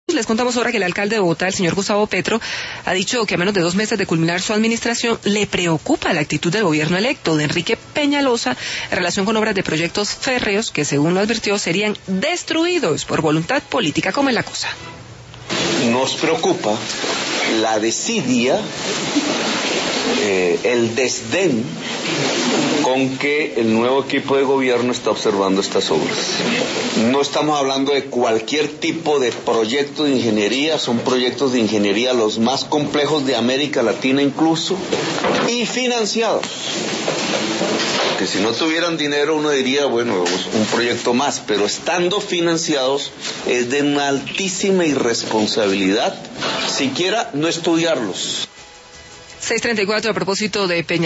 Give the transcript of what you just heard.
Les contamos ahora que el alcalde de Bogotá, el señor Gustavo Petro, ha dicho que a menos de 2 meses de culminar su administración, le preocupa la actitud del gobierno electo de Enrique Peñalosa en relación con obras de proyectos férreos que, según lo advirtió, serían destruidos por voluntad política. ¿Cómo es la cosa? Nos preocupa la desidia, el desdén con que el nuevo equipo de gobierno está observando estas obras. No estamos hablando de cualquier tipo de proyecto de ingeniería, son proyectos de ingeniería los más complejos de América Latina incluso, y financiados. Que si no tuvieran dinero uno diría, bueno, un proyecto más, pero estando financiados es de una altísima irresponsabilidad siquiera no estudiarlos. 6:34 a propósito de Peña.